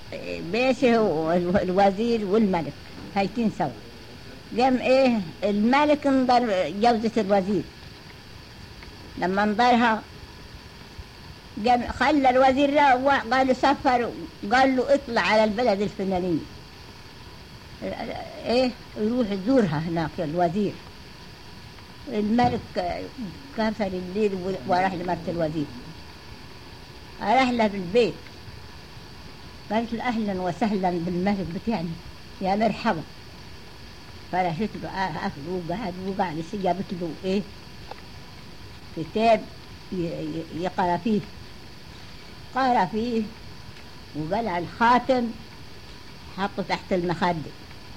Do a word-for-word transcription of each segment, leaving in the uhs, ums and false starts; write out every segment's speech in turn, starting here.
باشا والوزير والملك هايتين سوا. قام ايه الملك انظر جوزة الوزير، لما انظرها قام خلى الوزير ده قال له سفر، قال له اطلع على البلد الفلانية، ايه يروح يزورها هناك الوزير. الملك كسر الليل وراح لمرت الوزير، راح له بالبيت، قالت له اهلا وسهلا بالملك بتاعنا يا مرحبا. فرشت له اكل وقعد وقعد جابت له ايه كتاب يقرا فيه، قرا فيه وقلع الخاتم حطه تحت المخدة.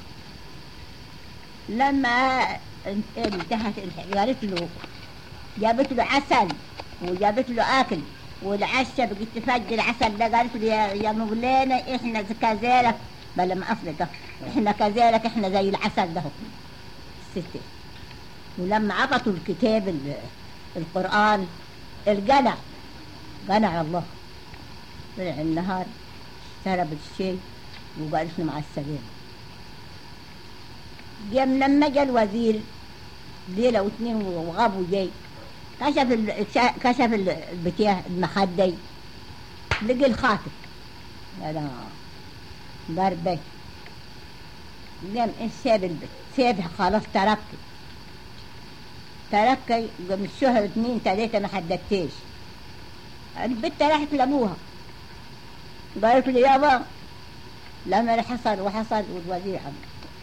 لما انتهت قالت له جابت له عسل وجابت له اكل والعشاء بقيت تفجر العسل ده، قالت له يا يا مولانا احنا كذلك، بل ما افضل احنا كذلك احنا زي العسل ده الستة. ولما عطته الكتاب القرآن القنع قنع الله، طلع النهار شرب الشاي وقالت له مع السلامة. قام لما جا الوزير ليلة واثنين وغاب وجاي كشف ال... كشف البتاع المخدة لقي الخاتم، قال ضربه. قام ساب البيت سابها خلاص تركي تركي قام الشهر اثنين ثلاثة ما حددتش. البت راحت لابوها قالت لي يابا لما حصل وحصل والوزير عمل،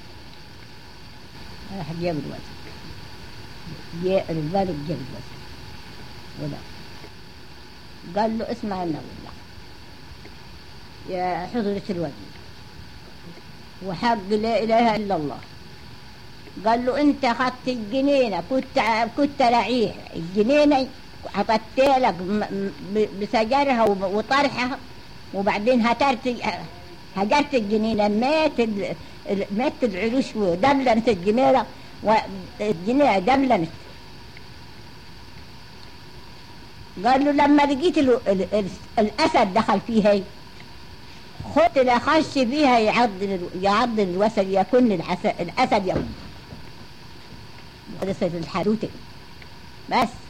راح جاب الوزير، جاء الملك جاب الوزير ولا قال له اسمع لنا والله يا حضرة الوزير وحق لا إله إلا الله، قال له أنت أخذت الجنينة كنت كنت رعيح الجنينة عطت لك بسجرها وطرحها وبعدين هترت هجرت الجنينة مات مات العروش ودبلنت الجنينة والجنينة دبلنت. قال له لما لقيت الأسد دخل فيها خدت لخش فيها يعض يعض الوسد يكون الأسد يكون قصة الحدوتة بس.